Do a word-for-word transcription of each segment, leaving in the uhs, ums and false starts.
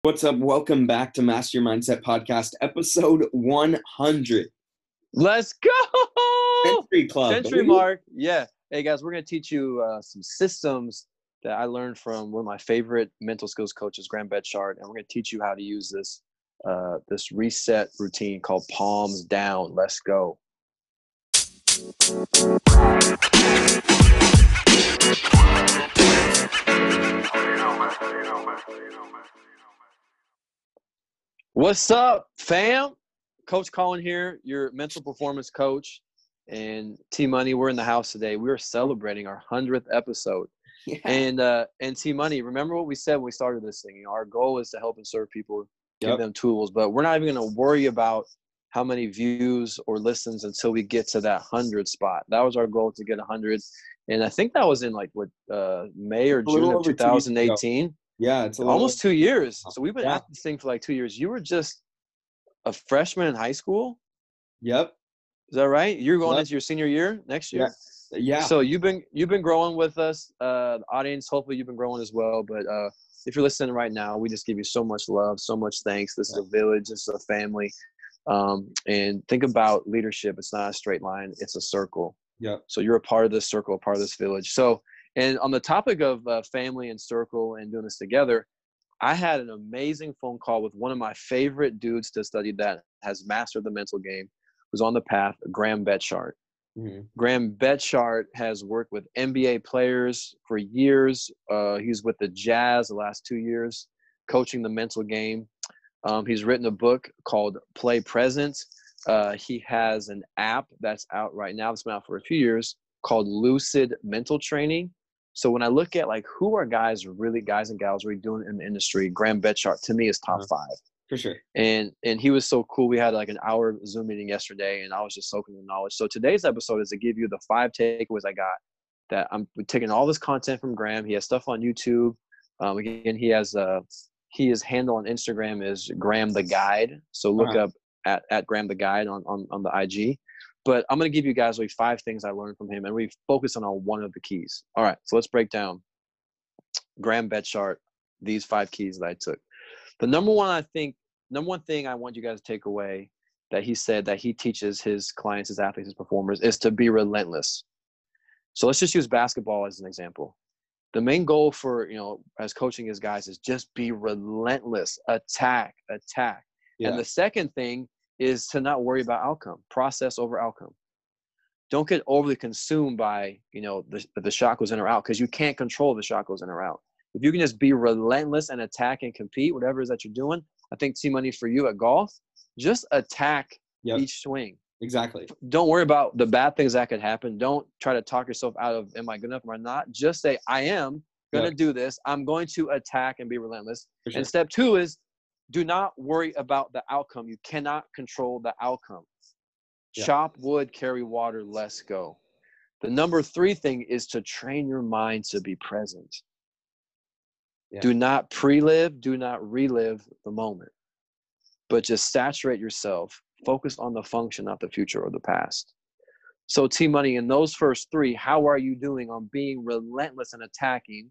What's up? Welcome back to Master Your Mindset Podcast, episode one hundred. Let's go! Century Club. Century baby. mark. Yeah. Hey, guys, we're going to teach you uh, some systems that I learned from one of my favorite mental skills coaches, Graham Betchart, and we're going to teach you how to use this uh, this reset routine called Palms Down. Let's go. What's up, fam? Coach Colin here, your mental performance coach, and T Money. We're in the house today. We're celebrating our hundredth episode. Yeah. And uh, and T Money, remember what we said when we started this thing? You know, our goal is to help and serve people, give Yep. them tools, but we're not even going to worry about how many views or listens until we get to that hundred spot. That was our goal, to get a hundred, and I think that was in like what uh, May or A little June of over two years ago. twenty eighteen. Yeah, it's a little Almost two years. So we've been Yeah. at this thing for like two years. You were just a freshman in high school. Yep. Is that right? You're going Yep. into your senior year next year. Yeah. Yeah. So you've been you've been growing with us, uh, the audience. Hopefully you've been growing as well. But uh, if you're listening right now, we just give you so much love, so much thanks. This is a village. This is a family. Um, and think about leadership. It's not a straight line. It's a circle. Yep. So you're a part of this circle, a part of this village. So, and on the topic of uh, family and circle and doing this together, I had an amazing phone call with one of my favorite dudes to study that has mastered the mental game, who's on the path, Graham Betchart. Mm-hmm. Graham Betchart has worked with N B A players for years. Uh, he's with the Jazz the last two years, coaching the mental game. Um, he's written a book called Play Present. Uh, he has an app that's out right now, that's been out for a few years, called Lucid Mental Training. So when I look at like who are guys really guys and gals really doing in the industry, Graham Betchart to me is top Uh-huh. five. For sure. And and he was so cool. We had like an hour Zoom meeting yesterday, and I was just soaking in knowledge. So today's episode is to give you the five takeaways I got. That I'm taking all this content from Graham. He has stuff on YouTube. Um, again, he has uh he his handle on Instagram is Graham the Guide. So look Uh-huh. up at at Graham the Guide on on on the I G. But I'm going to give you guys like five things I learned from him, and we focus on one of the keys. All right, so let's break down Graham Betchart, these five keys that I took. The number one, I think, number one thing I want you guys to take away that he said that he teaches his clients, his athletes, his performers is to be relentless. So let's just use basketball as an example. The main goal for, you know, as coaching his guys is just be relentless, attack, attack. Yeah. And the second thing is to not worry about outcome, process over outcome. Don't get overly consumed by, you know, the, the shot goes in or out, because you can't control the shot goes in or out. If you can just be relentless and attack and compete, whatever it is that you're doing, I think T Money for you at golf, just attack Yep. each swing. Exactly. Don't worry about the bad things that could happen. Don't try to talk yourself out of, am I good enough or not? Just say, I am going to Yep. do this. I'm going to attack and be relentless. For sure. And step two is do not worry about the outcome. You cannot control the outcome. Yeah. Chop wood, carry water, let's go. The number three thing is to train your mind to be present. Yeah. Do not pre-live, do not relive the moment, but just saturate yourself. Focus on the function, not the future or the past. So T Money, in those first three, how are you doing on being relentless and attacking,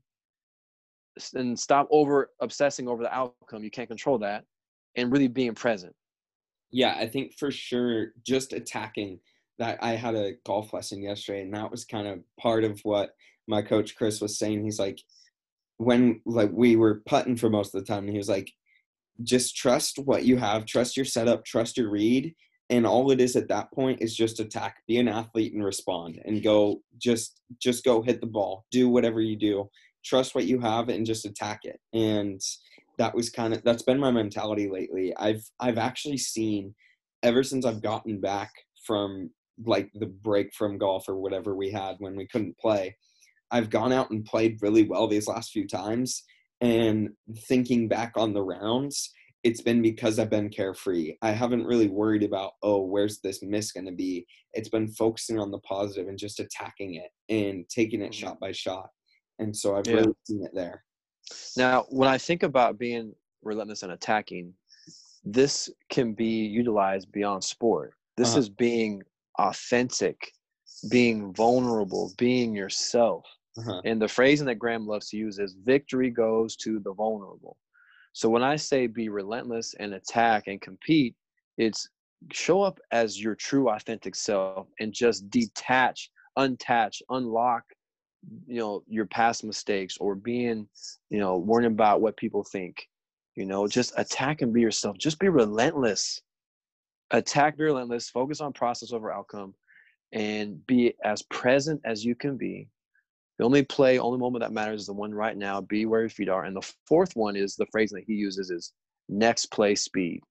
and stop over obsessing over the outcome? You can't control that, and really being present. Yeah, I think for sure just attacking that. I had a golf lesson yesterday, and that was kind of part of what my coach Chris was saying. He's like, when like we were putting for most of the time, and he was like, just trust what you have, trust your setup, trust your read, and all it is at that point is just attack. Be an athlete and respond, and go just just go hit the ball, do whatever you do, trust what you have and just attack it. And that was kind of that's been my mentality lately. I've I've actually seen, ever since I've gotten back from like the break from golf or whatever we had when we couldn't play, I've gone out and played really well these last few times. And thinking back on the rounds, it's been because I've been carefree. I haven't really worried about, oh, where's this miss going to be? It's been focusing on the positive and just attacking it and taking it Mm-hmm. shot by shot. And so I've Yeah. really seen it there. Now, when I think about being relentless and attacking, this can be utilized beyond sport. This Uh-huh. is being authentic, being vulnerable, being yourself. Uh-huh. And the phrasing that Graham loves to use is victory goes to the vulnerable. So when I say be relentless and attack and compete, it's show up as your true authentic self and just detach, untouch, unlock, you know, your past mistakes or being, you know, worrying about what people think, you know, just attack and be yourself. Just be relentless. Attack, be relentless, focus on process over outcome, and be as present as you can be. The only play, only moment that matters is the one right now. Be where your feet are. And the fourth one is the phrase that he uses is next play speed.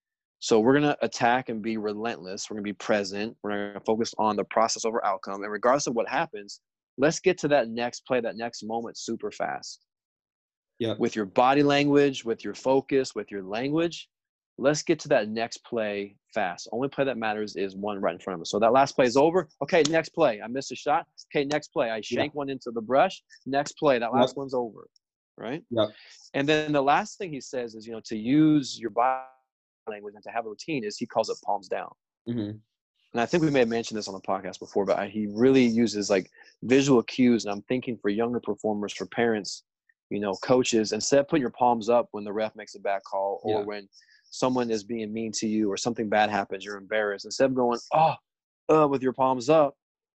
So we're going to attack and be relentless. We're going to be present. We're going to focus on the process over outcome. And regardless of what happens, let's get to that next play, that next moment super fast. Yeah. With your body language, with your focus, with your language, let's get to that next play fast. Only play that matters is one right in front of us. So that last play is over. Okay, next play. I missed a shot. Okay, next play. I shank yeah. one into the brush. Next play. That last yep. one's over. Right? Yep. And then the last thing he says is, you know, to use your body language and to have a routine is he calls it palms down. Mm-hmm. And I think we may have mentioned this on the podcast before, but I, he really uses like visual cues. And I'm thinking for younger performers, for parents, you know, coaches, instead of putting your palms up when the ref makes a bad call or yeah. when someone is being mean to you or something bad happens, you're embarrassed. Instead of going, oh, uh, with your palms up,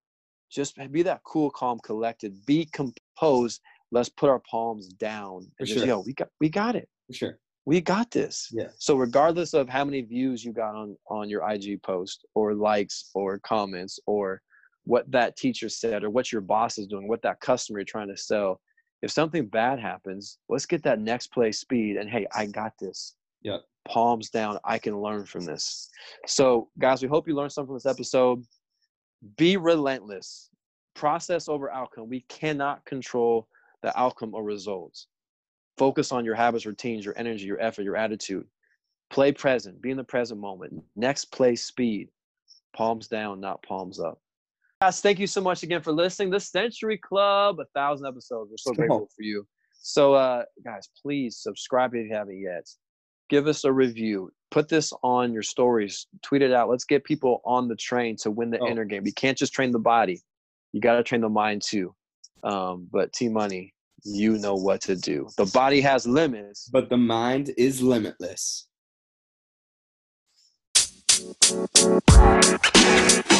just be that cool, calm, collected, be composed. Let's put our palms down and For just, sure. yo, we got, we got it. For sure. We got this. Yeah. So regardless of how many views you got on, on your I G post or likes or comments or what that teacher said or what your boss is doing, what that customer you're trying to sell, if something bad happens, let's get that next play speed and, hey, I got this. Yeah. Palms down. I can learn from this. So guys, we hope you learned something from this episode. Be relentless. Process over outcome. We cannot control the outcome or results. Focus on your habits, routines, your energy, your effort, your attitude. Play present. Be in the present moment. Next play speed. Palms down, not palms up. Guys, thank you so much again for listening. The Century Club, a thousand episodes. We're so grateful for you. So, uh, guys, please subscribe if you haven't yet. Give us a review. Put this on your stories. Tweet it out. Let's get people on the train to win the oh. inner game. You can't just train the body. You got to train the mind too. Um, but T Money, you know what to do. The body has limits, but the mind is limitless.